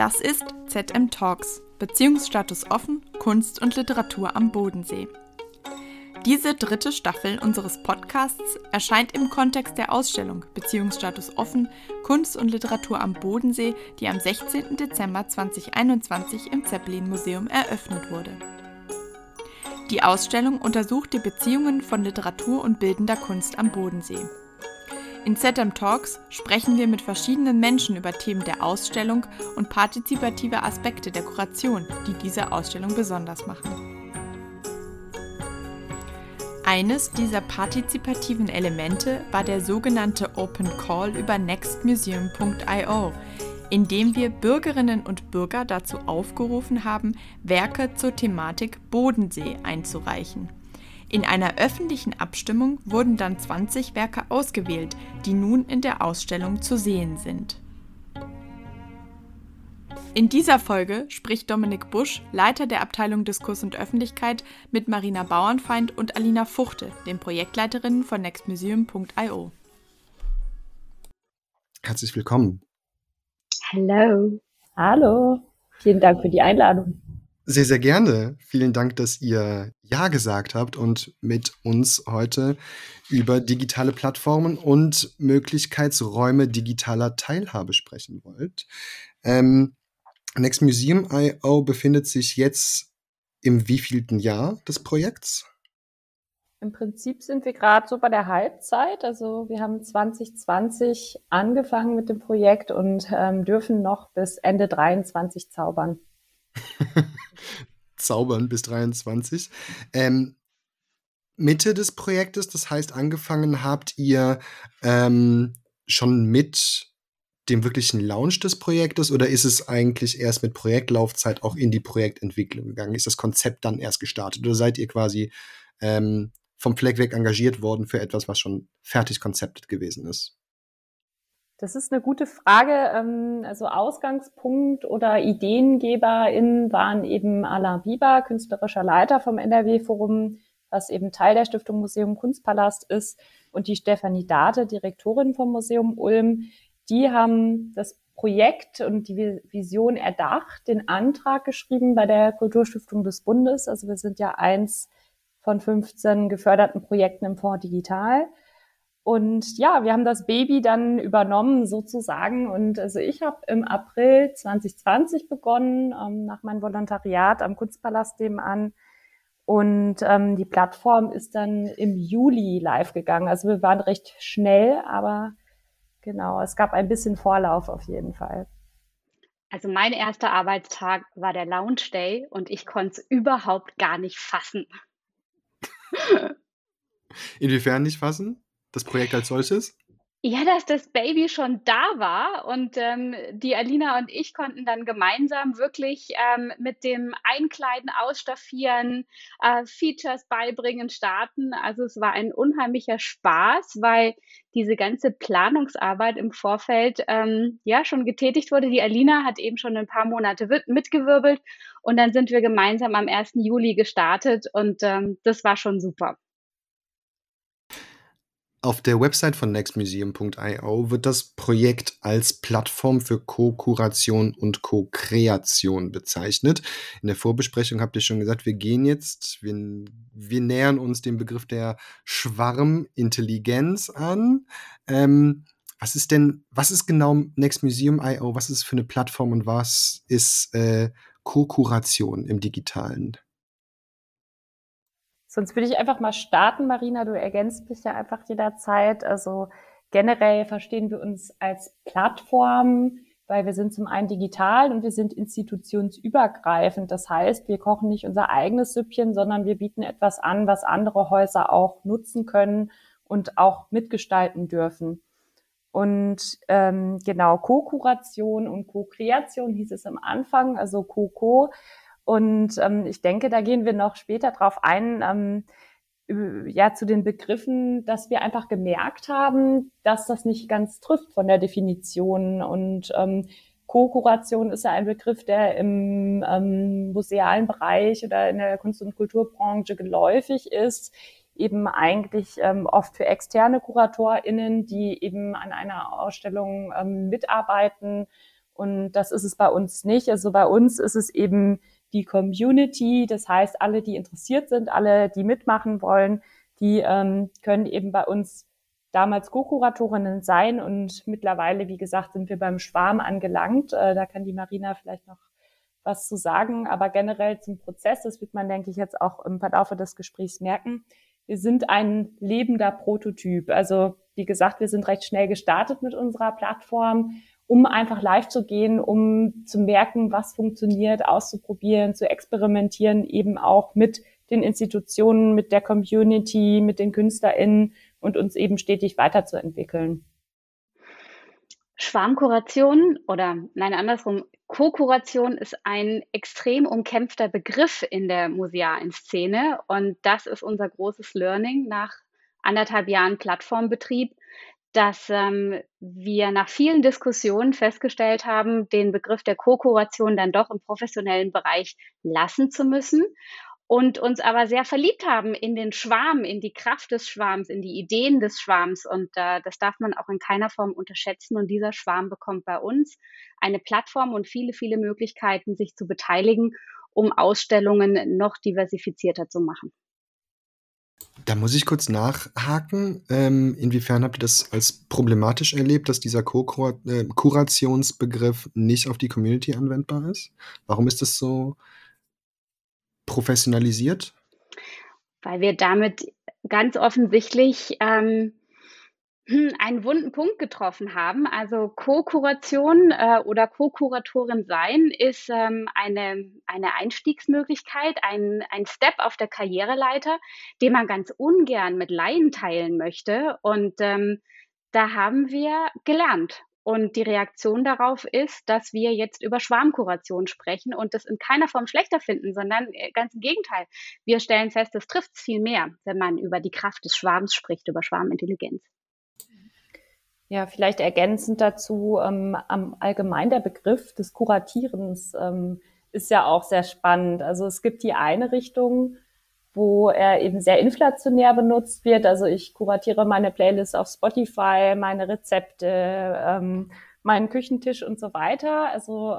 Das ist ZM Talks, Beziehungsstatus offen, Kunst und Literatur am Bodensee. Diese 3. Staffel unseres Podcasts erscheint im Kontext der Ausstellung Beziehungsstatus offen, Kunst und Literatur am Bodensee, die am 16. Dezember 2021 im Zeppelin-Museum eröffnet wurde. Die Ausstellung untersucht die Beziehungen von Literatur und bildender Kunst am Bodensee. In ZM Talks sprechen wir mit verschiedenen Menschen über Themen der Ausstellung und partizipative Aspekte der Kuration, die diese Ausstellung besonders machen. Eines dieser partizipativen Elemente war der sogenannte Open Call über nextmuseum.io, in dem wir Bürgerinnen und Bürger dazu aufgerufen haben, Werke zur Thematik Bodensee einzureichen. In einer öffentlichen Abstimmung wurden dann 20 Werke ausgewählt, die nun in der Ausstellung zu sehen sind. In dieser Folge spricht Dominik Busch, Leiter der Abteilung Diskurs und Öffentlichkeit, mit Marina Bauernfeind und Alina Fuchte, den Projektleiterinnen von nextmuseum.io. Herzlich willkommen. Hallo. Hallo. Vielen Dank für die Einladung. Sehr, sehr gerne. Vielen Dank, dass ihr Ja gesagt habt und mit uns heute über digitale Plattformen und Möglichkeitsräume digitaler Teilhabe sprechen wollt. Nextmuseum.io befindet sich jetzt im wievielten Jahr des Projekts? Im Prinzip sind wir gerade so bei der Halbzeit. Also wir haben 2020 angefangen mit dem Projekt und dürfen noch bis Ende 2023 zaubern. Zaubern bis 23. Mitte des Projektes, das heißt, angefangen habt ihr schon mit dem wirklichen Launch des Projektes oder ist es eigentlich erst mit Projektlaufzeit auch in die Projektentwicklung gegangen? Ist das Konzept dann erst gestartet oder seid ihr quasi vom Fleck weg engagiert worden für etwas, was schon fertig konzeptet gewesen ist? Das ist eine gute Frage. Also Ausgangspunkt oder IdeengeberInnen waren eben Alain Bieber, künstlerischer Leiter vom NRW-Forum, was eben Teil der Stiftung Museum Kunstpalast ist, und die Stefanie Date, Direktorin vom Museum Ulm. Die haben das Projekt und die Vision erdacht, den Antrag geschrieben bei der Kulturstiftung des Bundes. Also wir sind ja eins von 15 geförderten Projekten im Fonds Digital. Und ja, wir haben das Baby dann übernommen sozusagen. Und also ich habe im April 2020 begonnen, nach meinem Volontariat am Kunstpalast nebenan. Und die Plattform ist dann im Juli live gegangen. Also wir waren recht schnell, aber genau, es gab ein bisschen Vorlauf auf jeden Fall. Also mein erster Arbeitstag war der Launch Day und ich konnte es überhaupt gar nicht fassen. Inwiefern nicht fassen? Das Projekt als solches? Ja, dass das Baby schon da war und die Alina und ich konnten dann gemeinsam wirklich mit dem Einkleiden, Ausstaffieren, Features beibringen, starten. Also es war ein unheimlicher Spaß, weil diese ganze Planungsarbeit im Vorfeld ja schon getätigt wurde. Die Alina hat eben schon ein paar Monate mitgewirbelt und dann sind wir gemeinsam am 1. Juli gestartet und das war schon super. Auf der Website von nextmuseum.io wird das Projekt als Plattform für Co-Kuration und Co-Kreation bezeichnet. In der Vorbesprechung habt ihr schon gesagt, wir nähern uns dem Begriff der Schwarmintelligenz an. Was ist genau Nextmuseum.io? Was ist es für eine Plattform und was ist Co-Kuration im Digitalen? Sonst würde ich einfach mal starten, Marina, du ergänzt mich ja einfach jederzeit. Also generell verstehen wir uns als Plattform, weil wir sind zum einen digital und wir sind institutionsübergreifend. Das heißt, wir kochen nicht unser eigenes Süppchen, sondern wir bieten etwas an, was andere Häuser auch nutzen können und auch mitgestalten dürfen. Und genau, Co-Kuration und Co-Kreation hieß es am Anfang, also Co-Co. Und ich denke, da gehen wir noch später drauf ein, zu den Begriffen, dass wir einfach gemerkt haben, dass das nicht ganz trifft von der Definition. Und Co-Kuration ist ja ein Begriff, der im musealen Bereich oder in der Kunst- und Kulturbranche geläufig ist, eben eigentlich oft für externe KuratorInnen, die eben an einer Ausstellung mitarbeiten Und das ist es bei uns nicht. Also bei uns ist es eben die Community, das heißt, alle, die interessiert sind, alle, die mitmachen wollen, die können eben bei uns damals Co-Kuratorinnen sein und mittlerweile, wie gesagt, sind wir beim Schwarm angelangt. Da kann die Marina vielleicht noch was zu sagen, aber generell zum Prozess, das wird man, denke ich, jetzt auch im Verlauf des Gesprächs merken. Wir sind ein lebender Prototyp. Also, wie gesagt, wir sind recht schnell gestartet mit unserer Plattform, um einfach live zu gehen, um zu merken, was funktioniert, auszuprobieren, zu experimentieren, eben auch mit den Institutionen, mit der Community, mit den KünstlerInnen und uns eben stetig weiterzuentwickeln. Schwarmkuration oder nein, andersrum, Co-Kuration ist ein extrem umkämpfter Begriff in der musealen Szene und das ist unser großes Learning nach 1,5 Jahren Plattformbetrieb, dass wir nach vielen Diskussionen festgestellt haben, den Begriff der Co-Kuration dann doch im professionellen Bereich lassen zu müssen und uns aber sehr verliebt haben in den Schwarm, in die Kraft des Schwarms, in die Ideen des Schwarms. Und das darf man auch in keiner Form unterschätzen. Und dieser Schwarm bekommt bei uns eine Plattform und viele, viele Möglichkeiten, sich zu beteiligen, um Ausstellungen noch diversifizierter zu machen. Da muss ich kurz nachhaken. Inwiefern habt ihr das als problematisch erlebt, dass dieser Kurationsbegriff nicht auf die Community anwendbar ist? Warum ist das so professionalisiert? Weil wir damit ganz offensichtlich einen wunden Punkt getroffen haben. Also Co-Kuration oder Co-Kuratorin sein ist eine Einstiegsmöglichkeit, ein Step auf der Karriereleiter, den man ganz ungern mit Laien teilen möchte. Und da haben wir gelernt. Und die Reaktion darauf ist, dass wir jetzt über Schwarmkuration sprechen und das in keiner Form schlechter finden, sondern ganz im Gegenteil. Wir stellen fest, es trifft viel mehr, wenn man über die Kraft des Schwarms spricht, über Schwarmintelligenz. Ja, vielleicht ergänzend dazu, allgemein der Begriff des Kuratierens ist ja auch sehr spannend. Also es gibt die eine Richtung, wo er eben sehr inflationär benutzt wird. Also ich kuratiere meine Playlist auf Spotify, meine Rezepte, meinen Küchentisch und so weiter. Also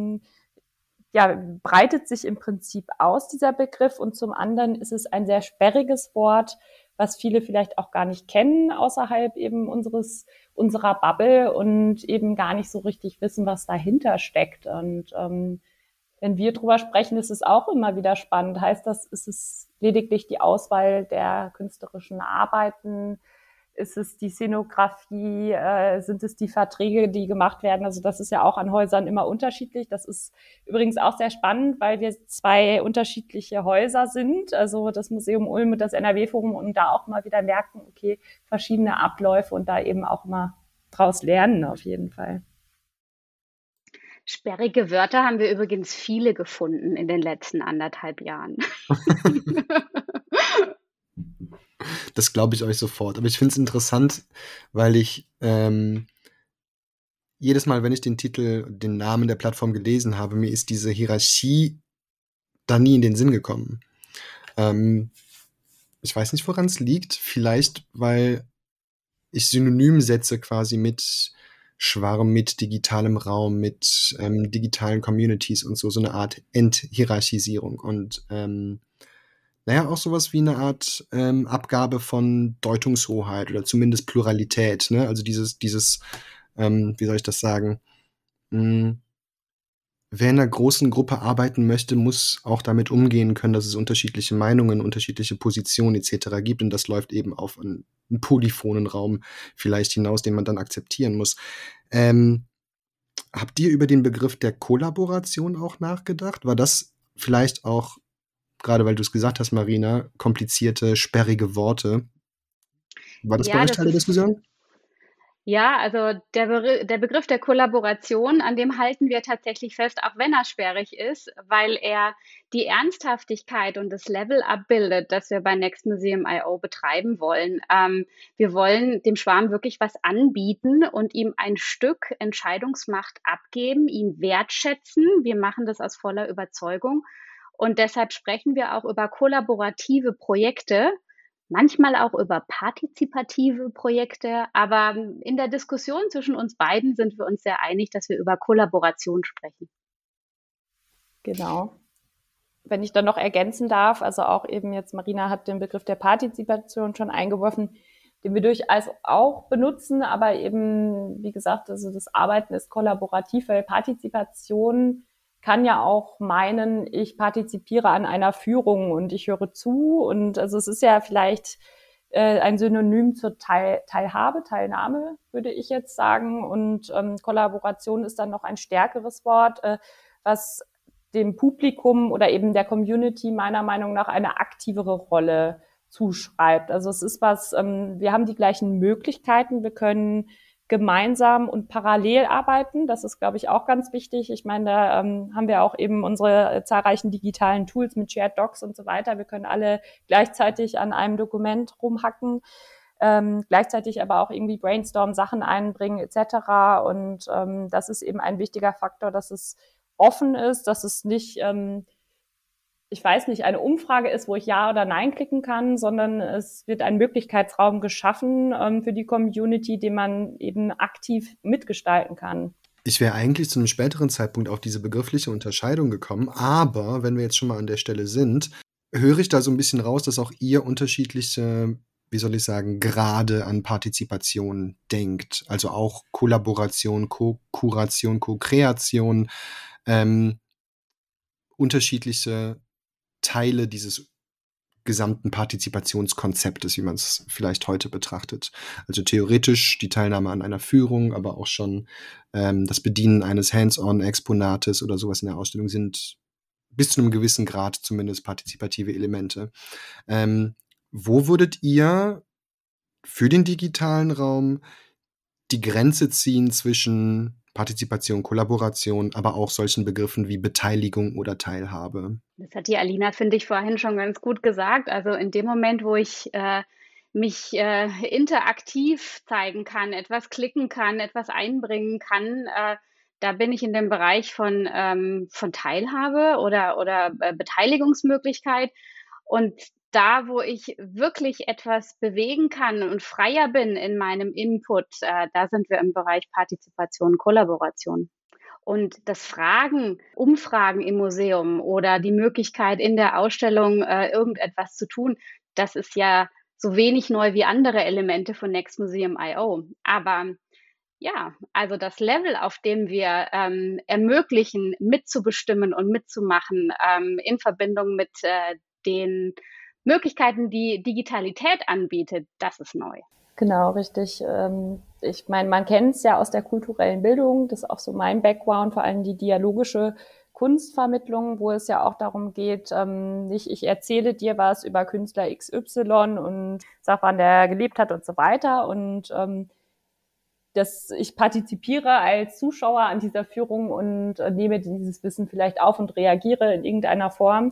ja, breitet sich im Prinzip aus, dieser Begriff. Und zum anderen ist es ein sehr sperriges Wort, was viele vielleicht auch gar nicht kennen, außerhalb eben unserer Bubble und eben gar nicht so richtig wissen, was dahinter steckt. Und wenn wir drüber sprechen, ist es auch immer wieder spannend. Heißt das, ist es lediglich die Auswahl der künstlerischen Arbeiten? Ist es die Szenografie? Sind es die Verträge, die gemacht werden? Also das ist ja auch an Häusern immer unterschiedlich. Das ist übrigens auch sehr spannend, weil wir 2 unterschiedliche Häuser sind. Also das Museum Ulm und das NRW-Forum und da auch mal wieder merken, okay, verschiedene Abläufe und da eben auch mal draus lernen auf jeden Fall. Sperrige Wörter haben wir übrigens viele gefunden in den letzten 1,5 Jahren. Das glaube ich euch sofort. Aber ich finde es interessant, weil ich jedes Mal, wenn ich den Namen der Plattform gelesen habe, mir ist diese Hierarchie da nie in den Sinn gekommen. Ich weiß nicht, woran es liegt. Vielleicht, weil ich synonym setze quasi mit Schwarm, mit digitalem Raum, mit digitalen Communities und so eine Art Enthierarchisierung und naja, auch sowas wie eine Art Abgabe von Deutungshoheit oder zumindest Pluralität, ne? Also dieses wie soll ich das sagen? Wer in einer großen Gruppe arbeiten möchte, muss auch damit umgehen können, dass es unterschiedliche Meinungen, unterschiedliche Positionen etc. gibt und das läuft eben auf einen polyphonen Raum vielleicht hinaus, den man dann akzeptieren muss. Habt ihr über den Begriff der Kollaboration auch nachgedacht? War das vielleicht auch, gerade weil du es gesagt hast, Marina, komplizierte, sperrige Worte? War das bei euch Teil der Diskussion? Ja, also der Begriff der Kollaboration, an dem halten wir tatsächlich fest, auch wenn er sperrig ist, weil er die Ernsthaftigkeit und das Level abbildet, das wir bei Next Museum.io betreiben wollen. Wir wollen dem Schwarm wirklich was anbieten und ihm ein Stück Entscheidungsmacht abgeben, ihn wertschätzen. Wir machen das aus voller Überzeugung und deshalb sprechen wir auch über kollaborative Projekte, manchmal auch über partizipative Projekte, aber in der Diskussion zwischen uns beiden sind wir uns sehr einig, dass wir über Kollaboration sprechen. Genau. Wenn ich dann noch ergänzen darf, also auch eben jetzt Marina hat den Begriff der Partizipation schon eingeworfen, den wir durchaus auch benutzen, aber eben, wie gesagt, also das Arbeiten ist kollaborativ, weil Partizipation kann ja auch meinen, ich partizipiere an einer Führung und ich höre zu und also es ist ja vielleicht ein Synonym zur Teilhabe, Teilnahme, würde ich jetzt sagen und Kollaboration ist dann noch ein stärkeres Wort, was dem Publikum oder eben der Community meiner Meinung nach eine aktivere Rolle zuschreibt. Also es ist was, wir haben die gleichen Möglichkeiten, wir können gemeinsam und parallel arbeiten. Das ist, glaube ich, auch ganz wichtig. Ich meine, da haben wir auch eben unsere zahlreichen digitalen Tools mit Shared Docs und so weiter. Wir können alle gleichzeitig an einem Dokument rumhacken, gleichzeitig aber auch irgendwie brainstormen, Sachen einbringen etc. Und das ist eben ein wichtiger Faktor, dass es offen ist, dass es nicht, ich weiß nicht, eine Umfrage ist, wo ich Ja oder Nein klicken kann, sondern es wird ein Möglichkeitsraum geschaffen für die Community, den man eben aktiv mitgestalten kann. Ich wäre eigentlich zu einem späteren Zeitpunkt auf diese begriffliche Unterscheidung gekommen, aber wenn wir jetzt schon mal an der Stelle sind, höre ich da so ein bisschen raus, dass auch ihr unterschiedliche, wie soll ich sagen, Grade an Partizipation denkt. Also auch Kollaboration, Co-Kuration, Co-Kreation, unterschiedliche Teile dieses gesamten Partizipationskonzeptes, wie man es vielleicht heute betrachtet. Also theoretisch die Teilnahme an einer Führung, aber auch schon das Bedienen eines Hands-on-Exponates oder sowas in der Ausstellung sind bis zu einem gewissen Grad zumindest partizipative Elemente. Wo würdet ihr für den digitalen Raum die Grenze ziehen zwischen Partizipation, Kollaboration, aber auch solchen Begriffen wie Beteiligung oder Teilhabe? Das hat die Alina, finde ich, vorhin schon ganz gut gesagt. Also in dem Moment, wo ich mich interaktiv zeigen kann, etwas klicken kann, etwas einbringen kann, da bin ich in dem Bereich von Teilhabe oder Beteiligungsmöglichkeit. Und da, wo ich wirklich etwas bewegen kann und freier bin in meinem Input, da sind wir im Bereich Partizipation, Kollaboration. Und das Fragen, Umfragen im Museum oder die Möglichkeit in der Ausstellung irgendetwas zu tun, das ist ja so wenig neu wie andere Elemente von Next Museum I.O. Aber ja, also das Level, auf dem wir ermöglichen, mitzubestimmen und mitzumachen, in Verbindung mit den Möglichkeiten, die Digitalität anbietet, das ist neu. Genau, richtig. Ich meine, man kennt es ja aus der kulturellen Bildung, das ist auch so mein Background, vor allem die dialogische Kunstvermittlung, wo es ja auch darum geht, nicht ich erzähle dir was über Künstler XY und sag, wann der gelebt hat und so weiter und dass ich partizipiere als Zuschauer an dieser Führung und nehme dieses Wissen vielleicht auf und reagiere in irgendeiner Form.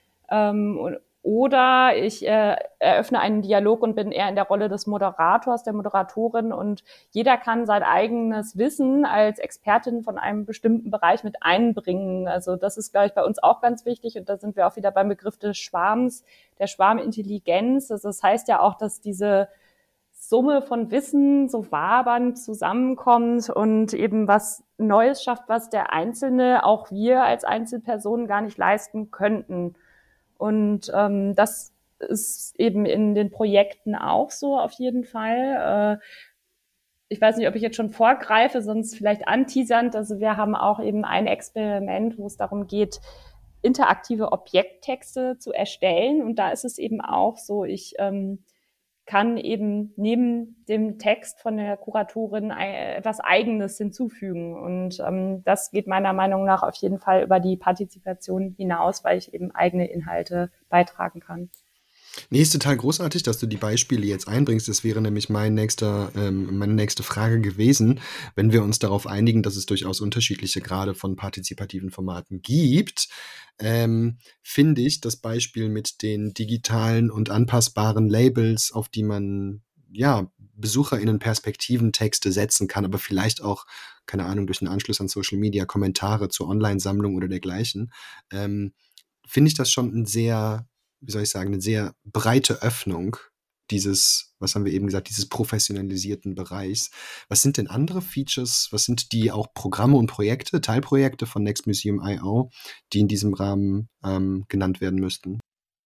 Oder ich eröffne einen Dialog und bin eher in der Rolle des Moderators, der Moderatorin und jeder kann sein eigenes Wissen als Expertin von einem bestimmten Bereich mit einbringen. Also das ist, glaube ich, bei uns auch ganz wichtig und da sind wir auch wieder beim Begriff des Schwarms, der Schwarmintelligenz. Also das heißt ja auch, dass diese Summe von Wissen so wabernd zusammenkommt und eben was Neues schafft, was der Einzelne, auch wir als Einzelpersonen gar nicht leisten könnten. Und das ist eben in den Projekten auch so auf jeden Fall. Ich weiß nicht, ob ich jetzt schon vorgreife, sonst vielleicht anteasernd. Also wir haben auch eben ein Experiment, wo es darum geht, interaktive Objekttexte zu erstellen. Und da ist es eben auch so, ich kann eben neben dem Text von der Kuratorin etwas Eigenes hinzufügen. Und das geht meiner Meinung nach auf jeden Fall über die Partizipation hinaus, weil ich eben eigene Inhalte beitragen kann. Nee, ist total großartig, dass du die Beispiele jetzt einbringst. Das wäre nämlich meine nächste Frage gewesen. Wenn wir uns darauf einigen, dass es durchaus unterschiedliche Grade von partizipativen Formaten gibt, finde ich das Beispiel mit den digitalen und anpassbaren Labels, auf die man ja BesucherInnen Perspektiventexte setzen kann, aber vielleicht auch, keine Ahnung, durch einen Anschluss an Social Media Kommentare zur Online-Sammlung oder dergleichen, finde ich das schon ein sehr, wie soll ich sagen, eine sehr breite Öffnung was haben wir eben gesagt, dieses professionalisierten Bereichs. Was sind denn andere Features? Was sind die auch Programme und Projekte, Teilprojekte von Next Museum I/O, die in diesem Rahmen genannt werden müssten?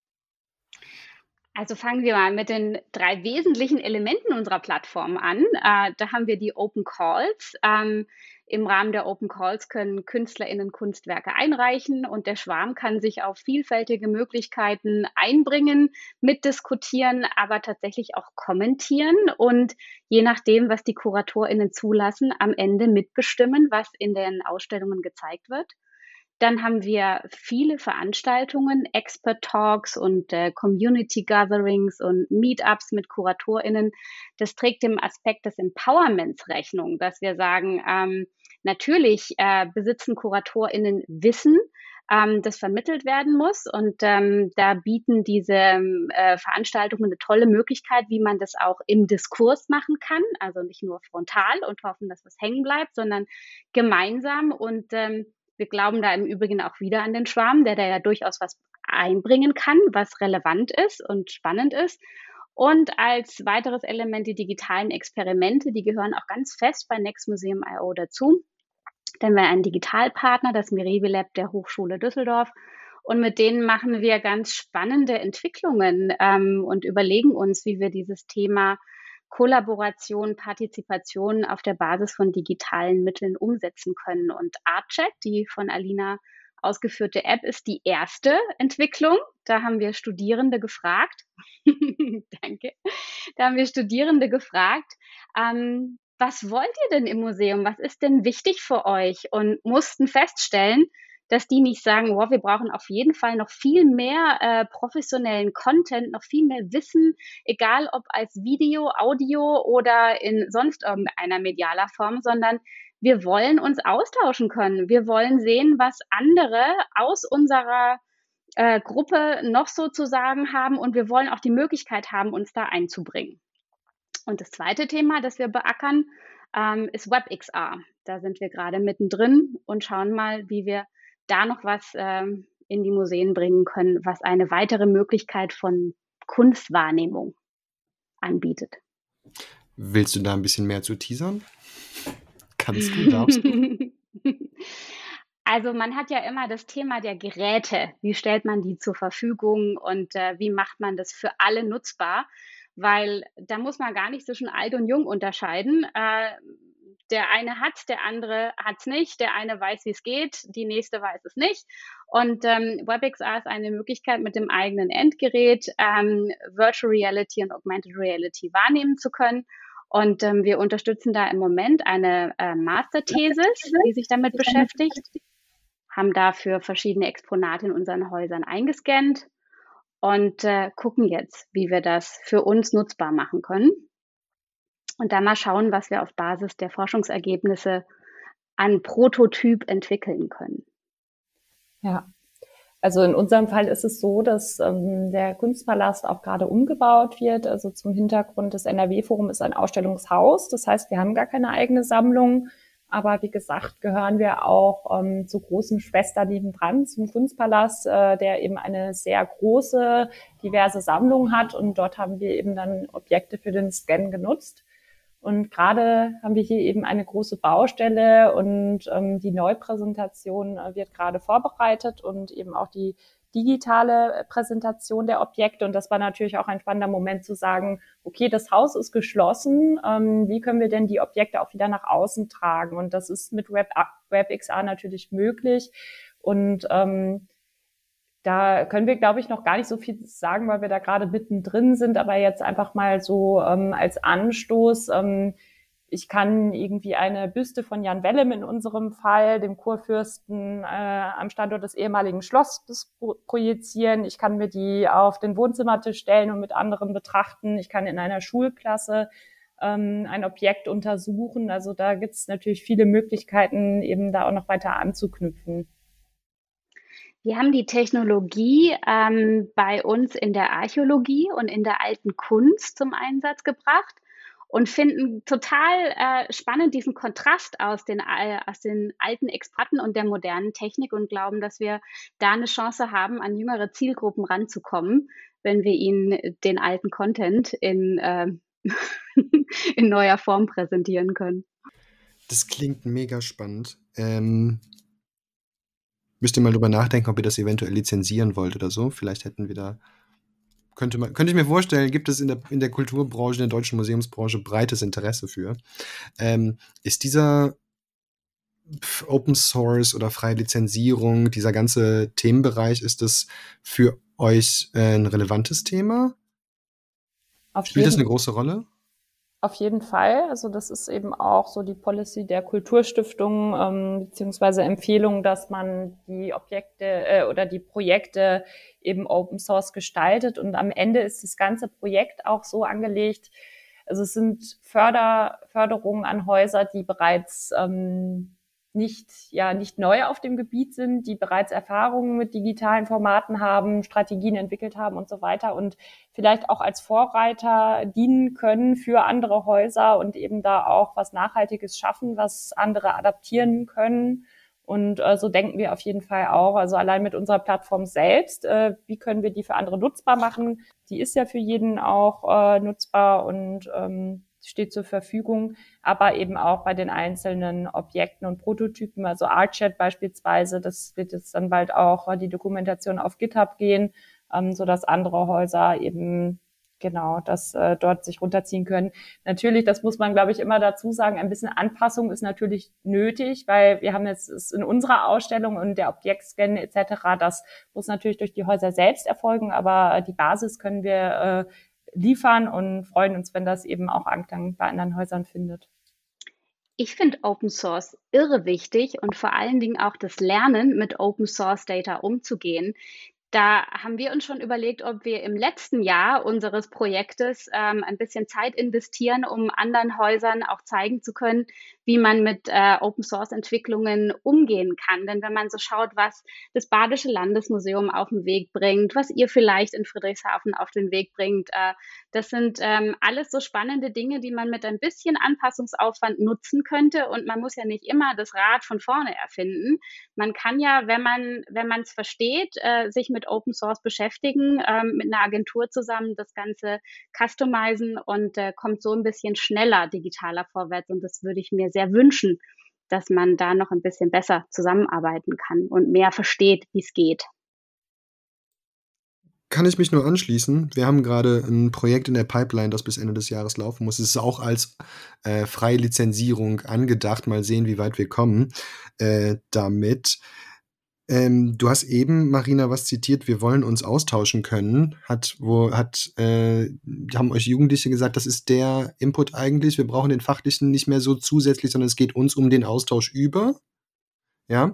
Also fangen wir mal mit den 3 wesentlichen Elementen unserer Plattform an. Da haben wir die Open Calls. Im Rahmen der Open Calls können KünstlerInnen Kunstwerke einreichen und der Schwarm kann sich auf vielfältige Möglichkeiten einbringen, mitdiskutieren, aber tatsächlich auch kommentieren und je nachdem, was die KuratorInnen zulassen, am Ende mitbestimmen, was in den Ausstellungen gezeigt wird. Dann haben wir viele Veranstaltungen, Expert Talks und Community Gatherings und Meetups mit KuratorInnen. Das trägt dem Aspekt des Empowerments Rechnung, dass wir sagen, natürlich besitzen KuratorInnen Wissen, das vermittelt werden muss. Und da bieten diese Veranstaltungen eine tolle Möglichkeit, wie man das auch im Diskurs machen kann. Also nicht nur frontal und hoffen, dass was hängen bleibt, sondern gemeinsam. Und wir glauben da im Übrigen auch wieder an den Schwarm, der da ja durchaus was einbringen kann, was relevant ist und spannend ist. Und als weiteres Element die digitalen Experimente, die gehören auch ganz fest bei Next Museum I/O dazu. Denn wir haben einen Digitalpartner, das Merive Lab der Hochschule Düsseldorf. Und mit denen machen wir ganz spannende Entwicklungen und überlegen uns, wie wir dieses Thema Kollaboration, Partizipation auf der Basis von digitalen Mitteln umsetzen können. Und ArtChat, die von Alina ausgeführte App, ist die erste Entwicklung. Da haben wir Studierende gefragt. Danke. Da haben wir Studierende gefragt, was wollt ihr denn im Museum? Was ist denn wichtig für euch? Und mussten feststellen, dass die nicht sagen, wow, wir brauchen auf jeden Fall noch viel mehr professionellen Content, noch viel mehr Wissen, egal ob als Video, Audio oder in sonst irgendeiner medialer Form, sondern wir wollen uns austauschen können. Wir wollen sehen, was andere aus unserer Gruppe noch so zu sagen haben und wir wollen auch die Möglichkeit haben, uns da einzubringen. Und das zweite Thema, das wir beackern, ist WebXR. Da sind wir gerade mittendrin und schauen mal, wie wir da noch was in die Museen bringen können, was eine weitere Möglichkeit von Kunstwahrnehmung anbietet. Willst du da ein bisschen mehr zu teasern? Kannst du, darfst du? Also man hat ja immer das Thema der Geräte. Wie stellt man die zur Verfügung und wie macht man das für alle nutzbar? Weil da muss man gar nicht zwischen alt und jung unterscheiden. Der eine hat's, der andere hat's nicht. Der eine weiß, wie es geht, die nächste weiß es nicht. Und WebXR ist eine Möglichkeit, mit dem eigenen Endgerät Virtual Reality und Augmented Reality wahrnehmen zu können. Und wir unterstützen da im Moment eine Masterthesis, die sich damit beschäftigt, haben dafür verschiedene Exponate in unseren Häusern eingescannt und gucken jetzt, wie wir das für uns nutzbar machen können. Und dann mal schauen, was wir auf Basis der Forschungsergebnisse an Prototyp entwickeln können. Ja, also in unserem Fall ist es so, dass der Kunstpalast auch gerade umgebaut wird. Also zum Hintergrund, das NRW-Forum ist ein Ausstellungshaus. Das heißt, wir haben gar keine eigene Sammlung. Aber wie gesagt, gehören wir auch zur großen Schwester nebendran, zum Kunstpalast, der eben eine sehr große, diverse Sammlung hat. Und dort haben wir eben dann Objekte für den Scan genutzt. Und gerade haben wir hier eben eine große Baustelle und die Neupräsentation wird gerade vorbereitet und eben auch die digitale Präsentation der Objekte. Und das war natürlich auch ein spannender Moment zu sagen, okay, das Haus ist geschlossen. Wie können wir denn die Objekte auch wieder nach außen tragen? Und das ist mit WebXR natürlich möglich. Und da können wir, glaube ich, noch gar nicht so viel sagen, weil wir da gerade mittendrin sind. Aber jetzt einfach mal so als Anstoß. Ich kann irgendwie eine Büste von Jan Wellem in unserem Fall, dem Kurfürsten, am Standort des ehemaligen Schlosses projizieren. Ich kann mir die auf den Wohnzimmertisch stellen und mit anderen betrachten. Ich kann in einer Schulklasse ein Objekt untersuchen. Also da gibt es natürlich viele Möglichkeiten, eben da auch noch weiter anzuknüpfen. Wir haben die Technologie bei uns in der Archäologie und in der alten Kunst zum Einsatz gebracht und finden total spannend diesen Kontrast aus den alten Experten und der modernen Technik und glauben, dass wir da eine Chance haben, an jüngere Zielgruppen ranzukommen, wenn wir ihnen den alten Content in, in neuer Form präsentieren können. Das klingt mega spannend. Müsst ihr mal drüber nachdenken, ob ihr das eventuell lizenzieren wollt oder so. Vielleicht hätten wir da, könnte ich mir vorstellen, gibt es in der Kulturbranche, in der deutschen Museumsbranche breites Interesse für. Ist dieser Open Source oder freie Lizenzierung, dieser ganze Themenbereich, ist das für euch ein relevantes Thema? Spielt das eine große Rolle? Auf jeden Fall. Also das ist eben auch so die Policy der Kulturstiftung, beziehungsweise Empfehlung, dass man die Objekte oder die Projekte eben Open Source gestaltet. Und am Ende ist das ganze Projekt auch so angelegt. Also es sind Förderungen an Häuser, die bereits nicht neu auf dem Gebiet sind, die bereits Erfahrungen mit digitalen Formaten haben, Strategien entwickelt haben und so weiter und vielleicht auch als Vorreiter dienen können für andere Häuser und eben da auch was Nachhaltiges schaffen, was andere adaptieren können. Und so denken wir auf jeden Fall auch, also allein mit unserer Plattform selbst, wie können wir die für andere nutzbar machen? Die ist ja für jeden auch nutzbar und steht zur Verfügung, aber eben auch bei den einzelnen Objekten und Prototypen, also ArtChat beispielsweise, das wird jetzt dann bald auch die Dokumentation auf GitHub gehen, sodass andere Häuser eben genau das dort sich runterziehen können. Natürlich, das muss man, glaube ich, immer dazu sagen, ein bisschen Anpassung ist natürlich nötig, weil wir haben jetzt ist in unserer Ausstellung und der Objektscan etc., das muss natürlich durch die Häuser selbst erfolgen, aber die Basis können wir liefern und freuen uns, wenn das eben auch Anklang bei anderen Häusern findet. Ich finde Open Source irre wichtig und vor allen Dingen auch das Lernen, mit Open Source Data umzugehen. Da haben wir uns schon überlegt, ob wir im letzten Jahr unseres Projektes ein bisschen Zeit investieren, um anderen Häusern auch zeigen zu können, wie man mit Open-Source-Entwicklungen umgehen kann. Denn wenn man so schaut, was das Badische Landesmuseum auf den Weg bringt, was ihr vielleicht in Friedrichshafen auf den Weg bringt, das sind alles so spannende Dinge, die man mit ein bisschen Anpassungsaufwand nutzen könnte. Und man muss ja nicht immer das Rad von vorne erfinden. Man kann ja, wenn man es versteht, sich mit Open Source beschäftigen, mit einer Agentur zusammen das Ganze customizen und kommt so ein bisschen schneller digitaler vorwärts. Und das würde ich mir sehr wünschen, dass man da noch ein bisschen besser zusammenarbeiten kann und mehr versteht, wie es geht. Kann ich mich nur anschließen. Wir haben gerade ein Projekt in der Pipeline, das bis Ende des Jahres laufen muss. Es ist auch als freie Lizenzierung angedacht. Mal sehen, wie weit wir kommen damit. Du hast eben, Marina, was zitiert, wir wollen uns austauschen können. Haben euch Jugendliche gesagt, das ist der Input eigentlich. Wir brauchen den fachlichen nicht mehr so zusätzlich, sondern es geht uns um den Austausch über. Ja.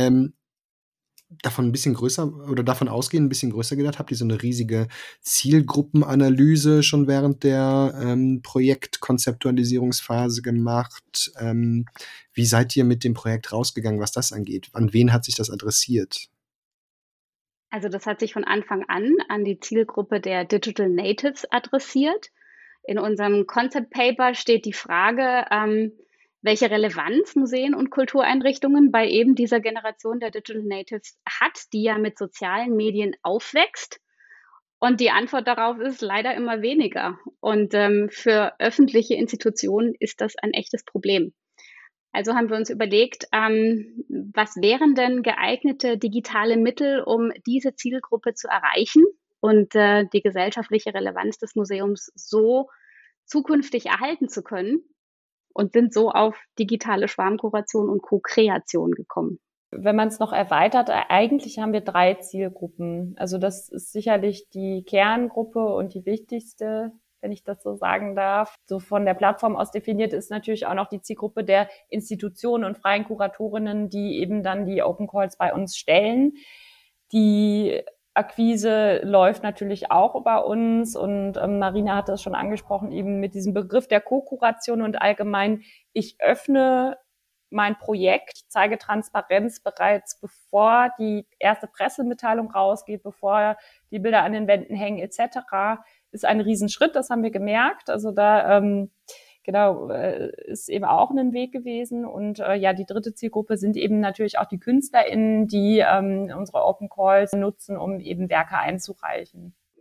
Davon ausgehen, ein bisschen größer gedacht, habt ihr so eine riesige Zielgruppenanalyse schon während der Projektkonzeptualisierungsphase gemacht? Wie seid ihr mit dem Projekt rausgegangen, was das angeht? An wen hat sich das adressiert? Also das hat sich von Anfang an die Zielgruppe der Digital Natives adressiert. In unserem Concept Paper steht die Frage, welche Relevanz Museen und Kultureinrichtungen bei eben dieser Generation der Digital Natives hat, die ja mit sozialen Medien aufwächst. Und die Antwort darauf ist leider immer weniger. Und für öffentliche Institutionen ist das ein echtes Problem. Also haben wir uns überlegt, was wären denn geeignete digitale Mittel, um diese Zielgruppe zu erreichen und die gesellschaftliche Relevanz des Museums so zukünftig erhalten zu können. Und sind so auf digitale Schwarmkuration und Co-Kreation gekommen. Wenn man es noch erweitert, eigentlich haben wir 3 Zielgruppen. Also das ist sicherlich die Kerngruppe und die wichtigste, wenn ich das so sagen darf. So von der Plattform aus definiert ist natürlich auch noch die Zielgruppe der Institutionen und freien Kuratorinnen, die eben dann die Open Calls bei uns stellen. Die Akquise läuft natürlich auch über uns und Marina hat das schon angesprochen, eben mit diesem Begriff der Co-Kuration und allgemein, ich öffne mein Projekt, zeige Transparenz bereits bevor die erste Pressemitteilung rausgeht, bevor die Bilder an den Wänden hängen etc., ist ein Riesenschritt, das haben wir gemerkt. Also da ist eben auch ein Weg gewesen. Und die dritte Zielgruppe sind eben natürlich auch die KünstlerInnen, die unsere Open Calls nutzen, um eben Werke einzureichen.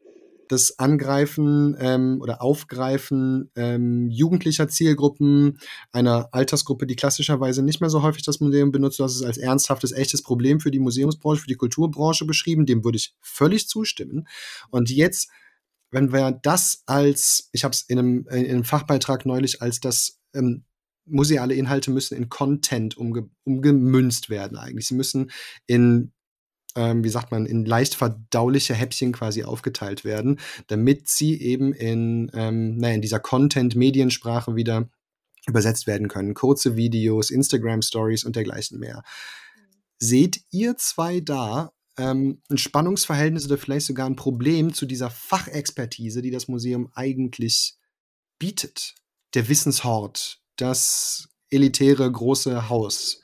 das Angreifen oder Aufgreifen jugendlicher Zielgruppen, einer Altersgruppe, die klassischerweise nicht mehr so häufig das Museum benutzt. Du hast es als ernsthaftes, echtes Problem für die Museumsbranche, für die Kulturbranche beschrieben. Dem würde ich völlig zustimmen. Und jetzt, wenn wir das ich habe es in einem Fachbeitrag neulich als das museale Inhalte müssen in Content umgemünzt werden eigentlich. Sie müssen in wie sagt man, in leicht verdauliche Häppchen quasi aufgeteilt werden, damit sie eben in dieser Content-Mediensprache wieder übersetzt werden können. Kurze Videos, Instagram-Stories und dergleichen mehr. Seht ihr zwei da ein Spannungsverhältnis oder vielleicht sogar ein Problem zu dieser Fachexpertise, die das Museum eigentlich bietet? Der Wissenshort, das elitäre große Haus.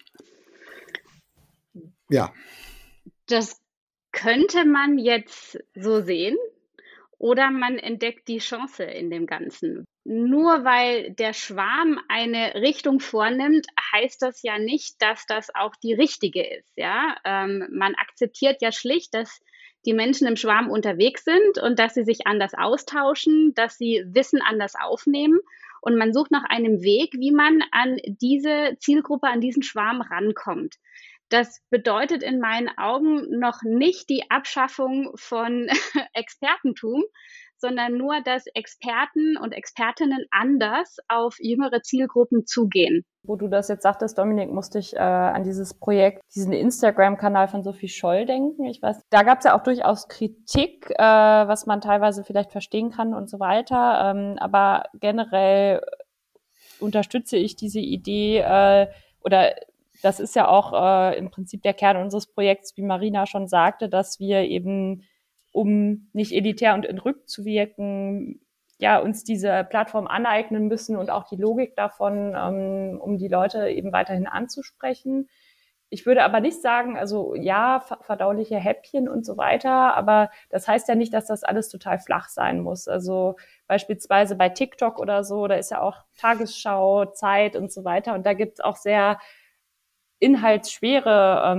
Ja. Das könnte man jetzt so sehen oder man entdeckt die Chance in dem Ganzen. Nur weil der Schwarm eine Richtung vornimmt, heißt das ja nicht, dass das auch die richtige ist. Ja? Man akzeptiert ja schlicht, dass die Menschen im Schwarm unterwegs sind und dass sie sich anders austauschen, dass sie Wissen anders aufnehmen. Und man sucht nach einem Weg, wie man an diese Zielgruppe, an diesen Schwarm rankommt. Das bedeutet in meinen Augen noch nicht die Abschaffung von Expertentum, sondern nur, dass Experten und Expertinnen anders auf jüngere Zielgruppen zugehen. Wo du das jetzt sagtest, Dominik, musste ich an dieses Projekt, diesen Instagram-Kanal von Sophie Scholl denken. Ich weiß, da gab es ja auch durchaus Kritik, was man teilweise vielleicht verstehen kann und so weiter. Aber generell unterstütze ich diese Idee oder das ist ja auch im Prinzip der Kern unseres Projekts, wie Marina schon sagte, dass wir eben, um nicht elitär und entrückt zu wirken, ja, uns diese Plattform aneignen müssen und auch die Logik davon, um die Leute eben weiterhin anzusprechen. Ich würde aber nicht sagen, also ja, verdauliche Häppchen und so weiter, aber das heißt ja nicht, dass das alles total flach sein muss. Also beispielsweise bei TikTok oder so, da ist ja auch Tagesschau, Zeit und so weiter und da gibt's auch sehr inhaltsschwere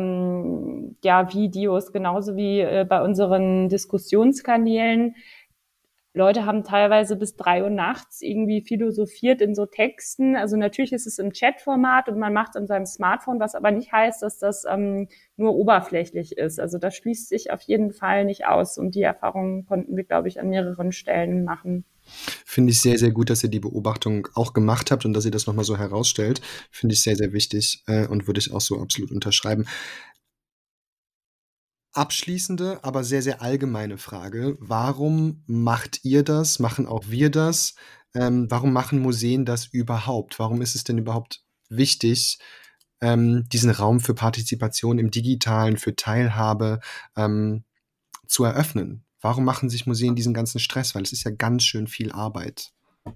Videos, genauso wie bei unseren Diskussionskanälen. Leute haben teilweise bis 3 Uhr nachts irgendwie philosophiert in so Texten. Also natürlich ist es im Chatformat und man macht es an seinem Smartphone, was aber nicht heißt, dass das nur oberflächlich ist. Also das schließt sich auf jeden Fall nicht aus. Und die Erfahrungen konnten wir, glaube ich, an mehreren Stellen machen. Finde ich sehr, sehr gut, dass ihr die Beobachtung auch gemacht habt und dass ihr das nochmal so herausstellt. Finde ich sehr, sehr wichtig und würde ich auch so absolut unterschreiben. Abschließende, aber sehr, sehr allgemeine Frage. Warum macht ihr das? Machen auch wir das? Warum machen Museen das überhaupt? Warum ist es denn überhaupt wichtig, diesen Raum für Partizipation im Digitalen, für Teilhabe zu eröffnen? Warum machen sich Museen diesen ganzen Stress? Weil es ist ja ganz schön viel Arbeit.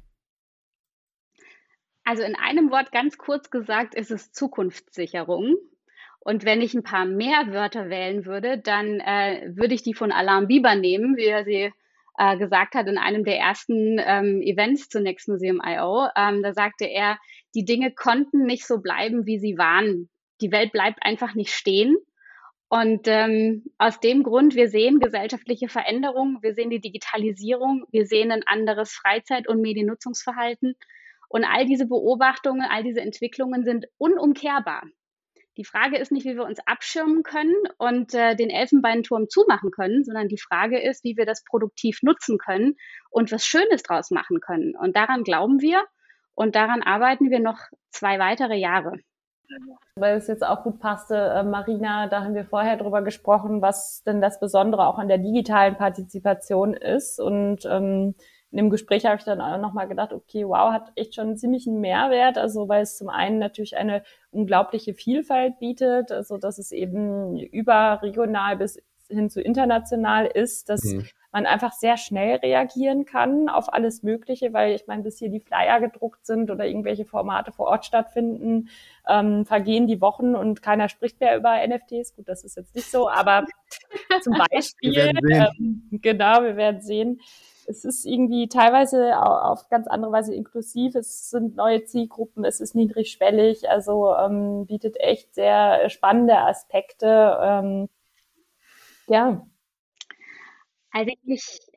Also in einem Wort ganz kurz gesagt ist es Zukunftssicherung. Und wenn ich ein paar mehr Wörter wählen würde, dann würde ich die von Alain Biber nehmen, wie er sie gesagt hat in einem der ersten Events zu Next Museum I.O. Da sagte er, die Dinge konnten nicht so bleiben, wie sie waren. Die Welt bleibt einfach nicht stehen. Und aus dem Grund, wir sehen gesellschaftliche Veränderungen, wir sehen die Digitalisierung, wir sehen ein anderes Freizeit- und Mediennutzungsverhalten. Und all diese Beobachtungen, all diese Entwicklungen sind unumkehrbar. Die Frage ist nicht, wie wir uns abschirmen können und den Elfenbeinturm zumachen können, sondern die Frage ist, wie wir das produktiv nutzen können und was Schönes draus machen können. Und daran glauben wir und daran arbeiten wir noch 2 weitere Jahre. Weil es jetzt auch gut passte, Marina, da haben wir vorher drüber gesprochen, was denn das Besondere auch an der digitalen Partizipation ist. Und in dem Gespräch habe ich dann auch nochmal gedacht, okay, wow, hat echt schon einen ziemlichen Mehrwert. Also weil es zum einen natürlich eine unglaubliche Vielfalt bietet, also dass es eben überregional bis hin zu international ist, dass man einfach sehr schnell reagieren kann auf alles Mögliche, weil ich meine, bis hier die Flyer gedruckt sind oder irgendwelche Formate vor Ort stattfinden, vergehen die Wochen und keiner spricht mehr über NFTs. Gut, das ist jetzt nicht so, aber zum Beispiel, wir werden sehen. Es ist irgendwie teilweise auf ganz andere Weise inklusiv. Es sind neue Zielgruppen, es ist niedrigschwellig, also bietet echt sehr spannende Aspekte. Also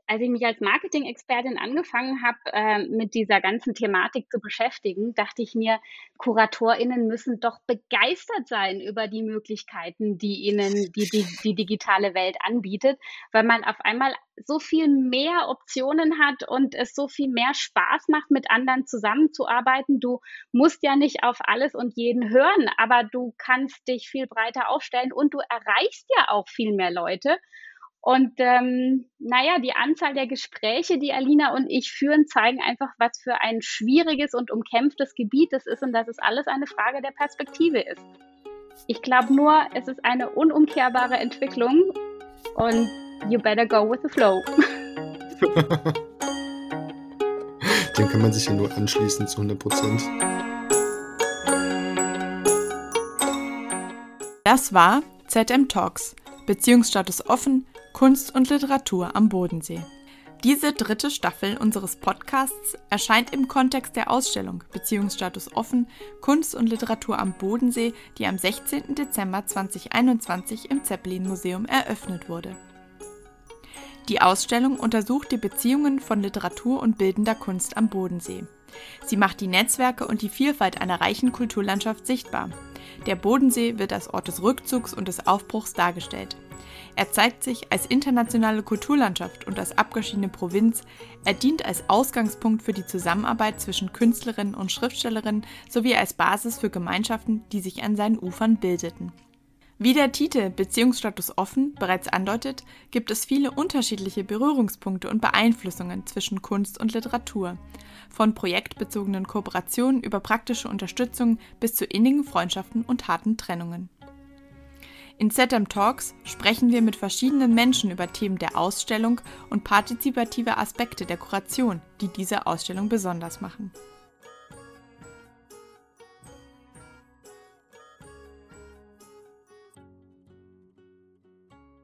Als ich mich als Marketing-Expertin angefangen habe, mit dieser ganzen Thematik zu beschäftigen, dachte ich mir, KuratorInnen müssen doch begeistert sein über die Möglichkeiten, die ihnen die digitale Welt anbietet, weil man auf einmal so viel mehr Optionen hat und es so viel mehr Spaß macht, mit anderen zusammenzuarbeiten. Du musst ja nicht auf alles und jeden hören, aber du kannst dich viel breiter aufstellen und du erreichst ja auch viel mehr Leute. Und die Anzahl der Gespräche, die Alina und ich führen, zeigen einfach, was für ein schwieriges und umkämpftes Gebiet es ist und dass es alles eine Frage der Perspektive ist. Ich glaube nur, es ist eine unumkehrbare Entwicklung und you better go with the flow. Dem kann man sich ja nur anschließen zu 100%. Das war ZM Talks, Beziehungsstatus offen, Kunst und Literatur am Bodensee. Diese 3. Staffel unseres Podcasts erscheint im Kontext der Ausstellung Beziehungsstatus offen, Kunst und Literatur am Bodensee, die am 16. Dezember 2021 im Zeppelin-Museum eröffnet wurde. Die Ausstellung untersucht die Beziehungen von Literatur und bildender Kunst am Bodensee. Sie macht die Netzwerke und die Vielfalt einer reichen Kulturlandschaft sichtbar. Der Bodensee wird als Ort des Rückzugs und des Aufbruchs dargestellt. Er zeigt sich als internationale Kulturlandschaft und als abgeschiedene Provinz. Er dient als Ausgangspunkt für die Zusammenarbeit zwischen Künstlerinnen und Schriftstellerinnen sowie als Basis für Gemeinschaften, die sich an seinen Ufern bildeten. Wie der Titel Beziehungsstatus offen bereits andeutet, gibt es viele unterschiedliche Berührungspunkte und Beeinflussungen zwischen Kunst und Literatur. Von projektbezogenen Kooperationen über praktische Unterstützung bis zu innigen Freundschaften und harten Trennungen. In ZM Talks sprechen wir mit verschiedenen Menschen über Themen der Ausstellung und partizipative Aspekte der Kuration, die diese Ausstellung besonders machen.